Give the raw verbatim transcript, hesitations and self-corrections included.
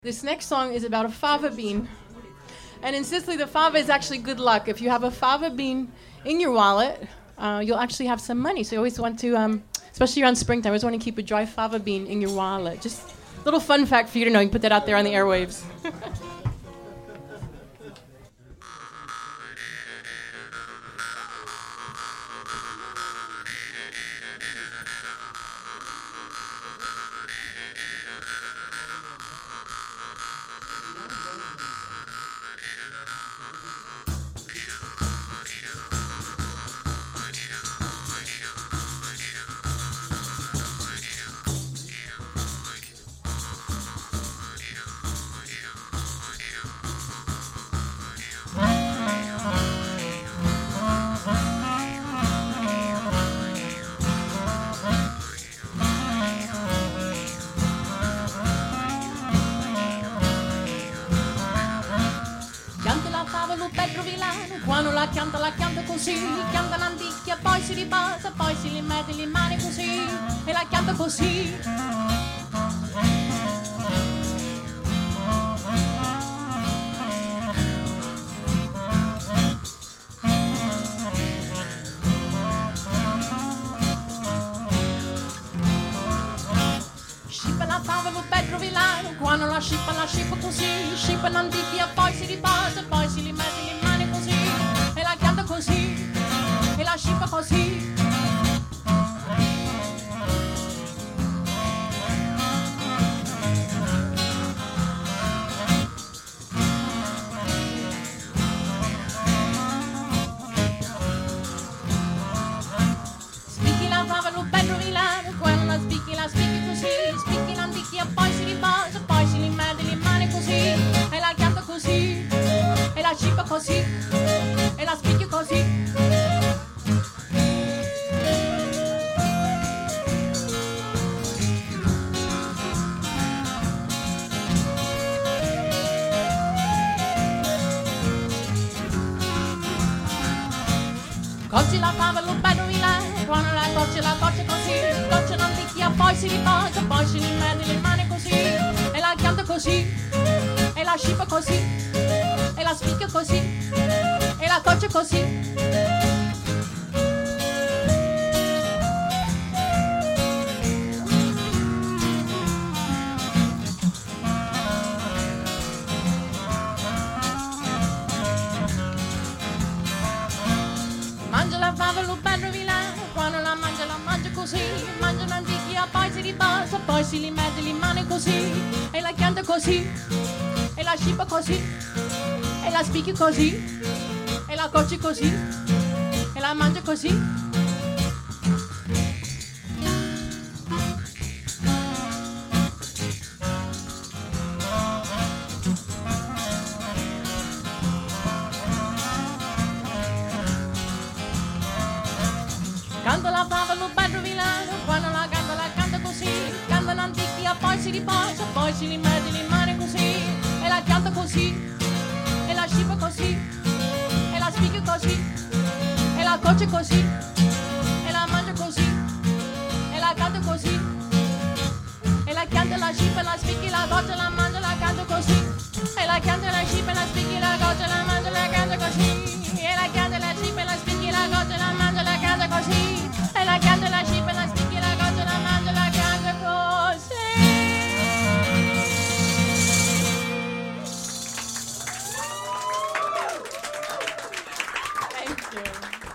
This next song is about a fava bean. And in Sicily, the fava is actually good luck. If you have a fava bean in your wallet, uh, you'll actually have some money. So you always want to, um, especially around springtime, you always want to keep a dry fava bean in your wallet. Just a little fun fact for you to know. You can put that out there on the airwaves. Quando la chianta, la chianta così, chianta l'anticchia, poi si ribasa, poi si li mette le mani così, e la chianta così. Scippa la fava, lo Pedro Villano, quando la scippa, la scippa così, scippa l'anticchia, poi si ribasa, poi si li mette le mani così, e la chianta così, e la scippa così. Spicchi la fava, lo Pedro Villano, quando la spicchi, la spicchi così, spicchi l'anticchia, poi si ribasa, poi si li mette le mani così, e la chianta così, e la scippa così, e la spicchio così. Cocci la fava, lo bello Milano, quando la cocci, la coccia così, coccia l'anticchia, poi si riposa, poi si rimette le mani così, e la chianta così, e la scippa così, e la spicchia così, e la coccia così. Mangia la fava, lo bello Milano, quando la mangia, la mangia così, mangia l'anticchia, poi si riposa, poi si li mette le mani così, e la chianta così, e la scippa così, e la spicchia così, e la cocci così, e la mangia così. Canta la fava, lo bello Milano, quando la canta, la canta così, canta l'anticchia, poi si riposa, poi si li mette le mani così, e la chianta così, e la scippa così, e la spicchia così, e la coccia così, e la mangia così, e la canta così, e la chianta, la scippa, la spicchia, la coccia, la mangia, la canta così, e la chianta, la scippa, la spicchia, la coccia, la mangia, la canta così, e la chianta, la scippa, la spicchia, la coccia, la mangia, la canta così, e la chianta, la scippa, la spicchia, la coccia, la mangia, la canta così. Thank you.